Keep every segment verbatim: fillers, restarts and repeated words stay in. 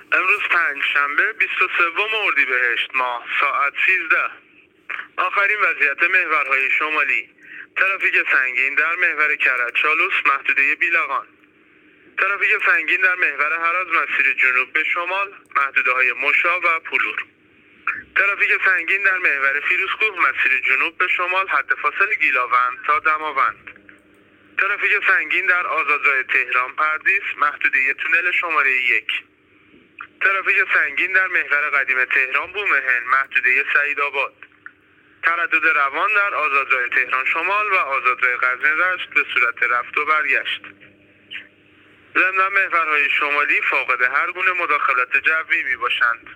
امروز پنج شنبه بیست و سوم اردیبهشت ماه ساعت سیزده. آخرین وضعیت محورهای شمالی: ترافیک سنگین در محور کرج-چالوس محدوده بیلقان. ترافیک سنگین در محور هراز مسیر جنوب به شمال محدوده های مشا و پولور. ترافیک سنگین در محور فیروزکوه مسیر جنوب به شمال حد فاصل گیلاوند تا دماوند. ترافیک سنگین در آزادراه تهران پردیس محدوده تونل شماره یک. ترافیک سنگین در محور قدیم تهران بومهن محدوده سعیدآباد. تردد روان در آزادراه تهران شمال و آزادراه غزنی رشت به صورت رفت و برگشت. ضمن محورهای شمالی فاقد هر گونه مداخلت جوی می باشند.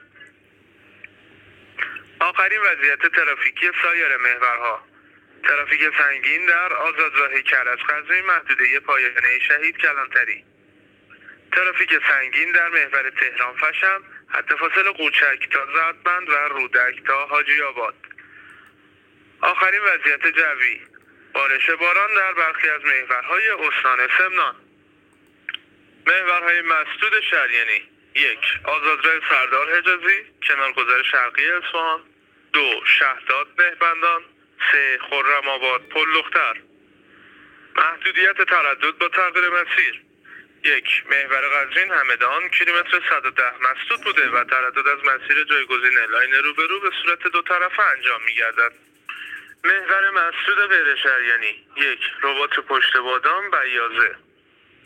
آخرین وضعیت ترافیکی سایر محورها: ترافیک سنگین در آزادراه کرج غزنی محدوده پایانه شهید کلانتری. ترافیک سنگین در محور تهران فشم حد فاصل قوچک تا زرتمند و رودک تا حاجی آباد. آخرین وضعیت جوی: بارش باران در برخی از محورهای استان سمنان. محورهای مسدود شریانی: یک. آزادراه سردار حجازی کنارگذر شرقی اصفهان. دو. شهداد مهربندان. سه. خرم آباد پل لختر. محدودیت تردد با تغییر مسیر: یک. محور قزوین همدان کیلومتر صد و ده مسدود بوده و تردد از مسیر جایگزین لاین روبرو به صورت دو طرفه انجام می گردد. محور مسدود غیر شریانی: یک. رباط پشت بادام بیازه.